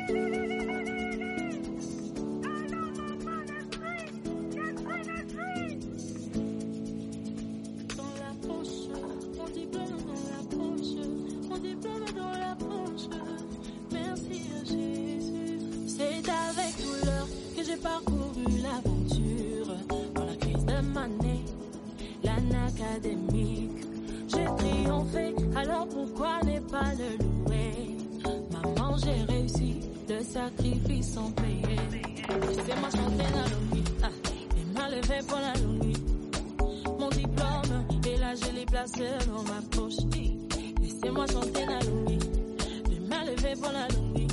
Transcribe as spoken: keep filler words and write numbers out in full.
Parcouru l'aventure dans la crise de monnaie, l'anacadémique. J'ai triomphé, alors pourquoi ne pas le louer? Maman, j'ai réussi, le sacrifice sans payer. Laissez-moi chanter la longue, ah, et m'a levé pour la longue. Mon diplôme, et là je l'ai placé dans ma poche. Laissez-moi chanter la longue, et m'a levé pour la longue.